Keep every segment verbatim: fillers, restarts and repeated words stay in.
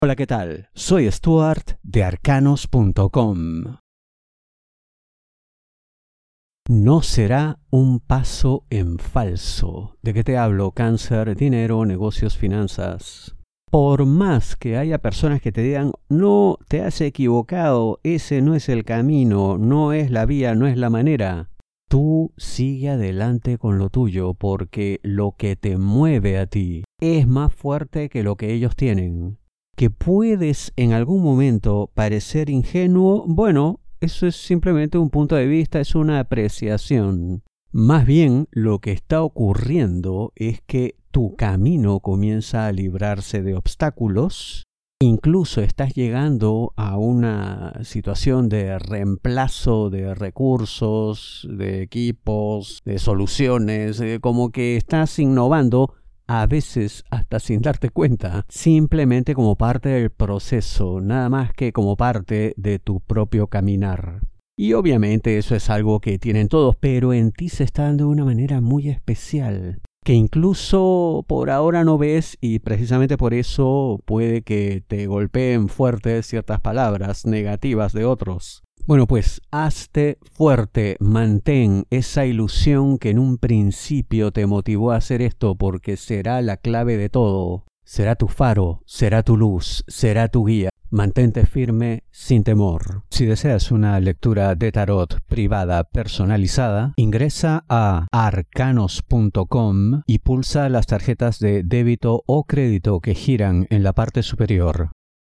Hola, ¿qué tal? Soy Stuart de arcanos punto com. No será un paso en falso. ¿De qué te hablo? Cáncer, dinero, negocios, finanzas. Por más que haya personas que te digan, no, te has equivocado, ese no es el camino, no es la vía, no es la manera. Tú sigue adelante con lo tuyo, porque lo que te mueve a ti es más fuerte que lo que ellos tienen. Que puedes en algún momento parecer ingenuo, bueno, eso es simplemente un punto de vista, es una apreciación. Más bien, lo que está ocurriendo es que tu camino comienza a librarse de obstáculos. Incluso estás llegando a una situación de reemplazo de recursos, de equipos, de soluciones, eh, como que estás innovando, a veces hasta sin darte cuenta, simplemente como parte del proceso, nada más que como parte de tu propio caminar. Y obviamente eso es algo que tienen todos, pero en ti se está dando de una manera muy especial, que incluso por ahora no ves, y precisamente por eso puede que te golpeen fuerte ciertas palabras negativas de otros. Bueno, pues hazte fuerte, mantén esa ilusión que en un principio te motivó a hacer esto, porque será la clave de todo. Será tu faro, será tu luz, será tu guía. Mantente firme sin temor. Si deseas una lectura de tarot privada personalizada, ingresa a arcanos punto com y pulsa las tarjetas de débito o crédito que giran en la parte superior.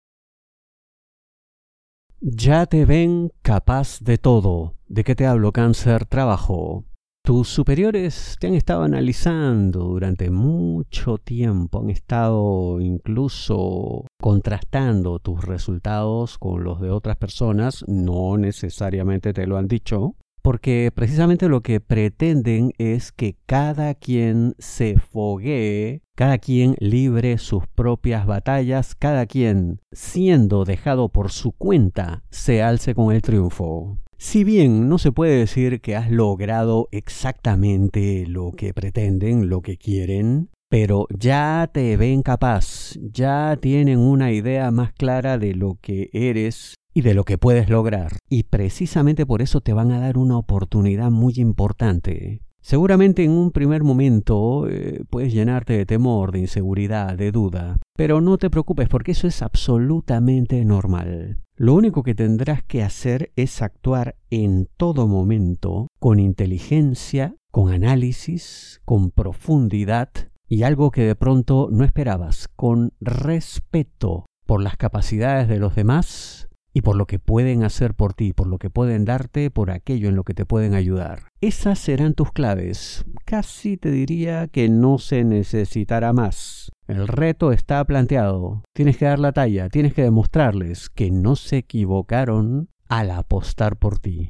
Ya te ven capaz de todo. ¿De qué te hablo, Cáncer? Trabajo. Tus superiores te han estado analizando durante mucho tiempo, han estado incluso contrastando tus resultados con los de otras personas, no necesariamente te lo han dicho, porque precisamente lo que pretenden es que cada quien se foguee, cada quien libre sus propias batallas, cada quien, siendo dejado por su cuenta, se alce con el triunfo. Si bien no se puede decir que has logrado exactamente lo que pretenden, lo que quieren, pero ya te ven capaz, ya tienen una idea más clara de lo que eres y de lo que puedes lograr. Y precisamente por eso te van a dar una oportunidad muy importante. Seguramente en un primer momento eh, puedes llenarte de temor, de inseguridad, de duda. Pero no te preocupes porque eso es absolutamente normal. Lo único que tendrás que hacer es actuar en todo momento con inteligencia, con análisis, con profundidad y algo que de pronto no esperabas, con respeto por las capacidades de los demás y por lo que pueden hacer por ti, por lo que pueden darte, por aquello en lo que te pueden ayudar. Esas serán tus claves. Casi te diría que no se necesitará más. El reto está planteado. Tienes que dar la talla, tienes que demostrarles que no se equivocaron al apostar por ti.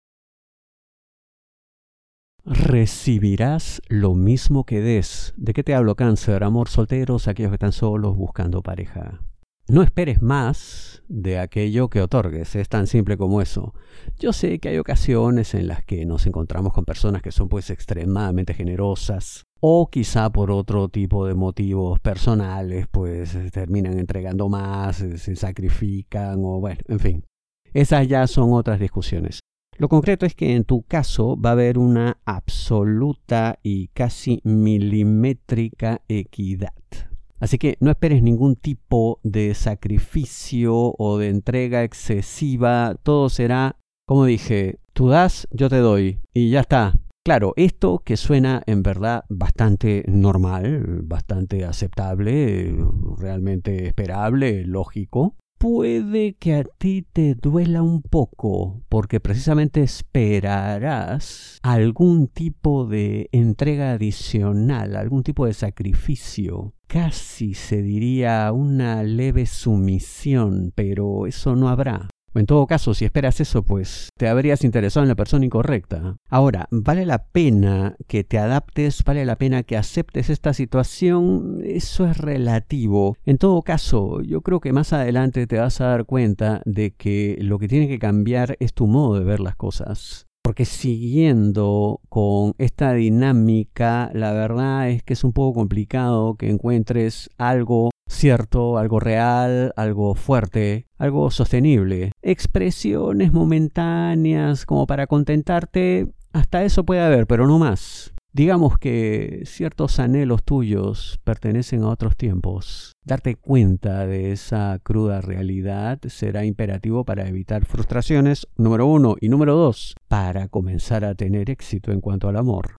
Recibirás lo mismo que des. ¿De qué te hablo, Cáncer? Amor, solteros, aquellos que están solos buscando pareja. No esperes más de aquello que otorgues, es tan simple como eso. Yo sé que hay ocasiones en las que nos encontramos con personas que son pues extremadamente generosas o quizá por otro tipo de motivos personales pues terminan entregando más, se sacrifican o bueno, en fin. Esas ya son otras discusiones. Lo concreto es que en tu caso va a haber una absoluta y casi milimétrica equidad. Así que no esperes ningún tipo de sacrificio o de entrega excesiva. Todo será, como dije, tú das, yo te doy y ya está. Claro, esto que suena en verdad bastante normal, bastante aceptable, realmente esperable, lógico, puede que a ti te duela un poco porque precisamente esperarás algún tipo de entrega adicional, algún tipo de sacrificio. Casi se diría una leve sumisión, pero eso no habrá. En todo caso, si esperas eso, pues te habrías interesado en la persona incorrecta. Ahora, vale la pena que te adaptes, vale la pena que aceptes esta situación, eso es relativo. En todo caso, yo creo que más adelante te vas a dar cuenta de que lo que tiene que cambiar es tu modo de ver las cosas. Porque siguiendo con esta dinámica, la verdad es que es un poco complicado que encuentres algo cierto, algo real, algo fuerte, algo sostenible. Expresiones momentáneas como para contentarte, hasta eso puede haber, pero no más. Digamos que ciertos anhelos tuyos pertenecen a otros tiempos. Darte cuenta de esa cruda realidad será imperativo para evitar frustraciones, número uno, y número dos, para comenzar a tener éxito en cuanto al amor.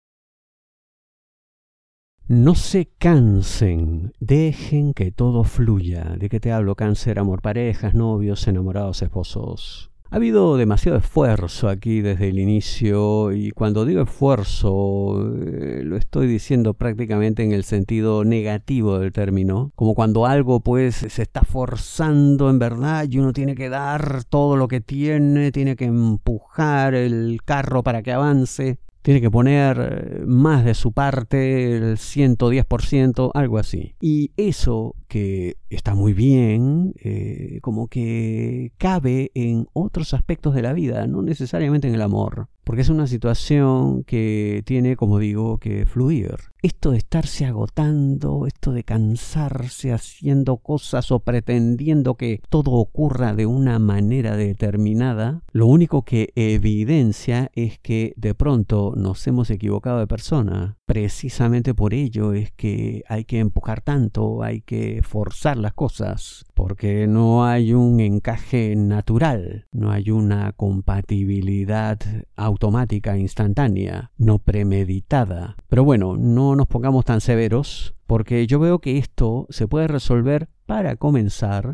No se cansen, dejen que todo fluya. ¿De qué te hablo? Cáncer, amor, parejas, novios, enamorados, esposos. Ha habido demasiado esfuerzo aquí desde el inicio y cuando digo esfuerzo eh, lo estoy diciendo prácticamente en el sentido negativo del término, como cuando algo pues se está forzando en verdad y uno tiene que dar todo lo que tiene, tiene que empujar el carro para que avance. Tiene que poner más de su parte, el ciento diez por ciento, algo así. Y eso que está muy bien, eh, como que cabe en otros aspectos de la vida, no necesariamente en el amor. Porque es una situación que tiene, como digo, que fluir. Esto de estarse agotando, esto de cansarse haciendo cosas o pretendiendo que todo ocurra de una manera determinada, lo único que evidencia es que de pronto nos hemos equivocado de persona. Precisamente por ello es que hay que empujar tanto, hay que forzar las cosas, porque no hay un encaje natural, no hay una compatibilidad automática, instantánea, no premeditada. Pero bueno, no nos pongamos tan severos, porque yo veo que esto se puede resolver, para comenzar,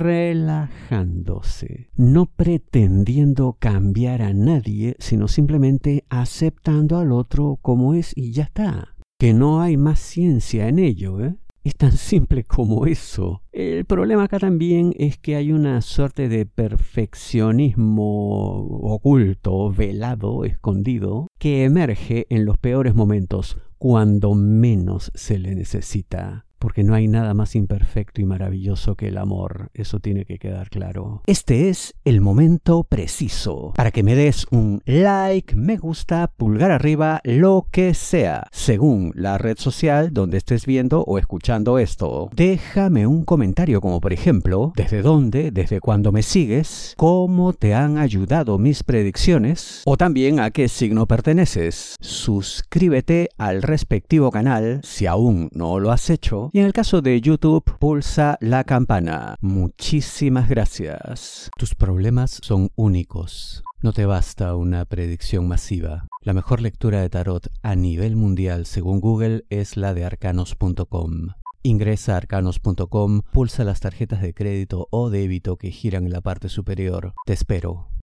relajándose, no pretendiendo cambiar a nadie, sino simplemente aceptando al otro como es y ya está. Que no hay más ciencia en ello, ¿eh? Es tan simple como eso. El problema acá también es que hay una suerte de perfeccionismo oculto, velado, escondido, que emerge en los peores momentos, cuando menos se le necesita. Porque no hay nada más imperfecto y maravilloso que el amor. Eso tiene que quedar claro. Este es el momento preciso para que me des un like, me gusta, pulgar arriba, lo que sea, según la red social donde estés viendo o escuchando esto. Déjame un comentario como por ejemplo, desde dónde, desde cuándo me sigues, cómo te han ayudado mis predicciones o también a qué signo perteneces. Suscríbete al respectivo canal si aún no lo has hecho. Y en el caso de YouTube, pulsa la campana. Muchísimas gracias. Tus problemas son únicos. No te basta una predicción masiva. La mejor lectura de tarot a nivel mundial, según Google, es la de arcanos punto com. Ingresa a arcanos punto com, pulsa las tarjetas de crédito o débito que giran en la parte superior. Te espero.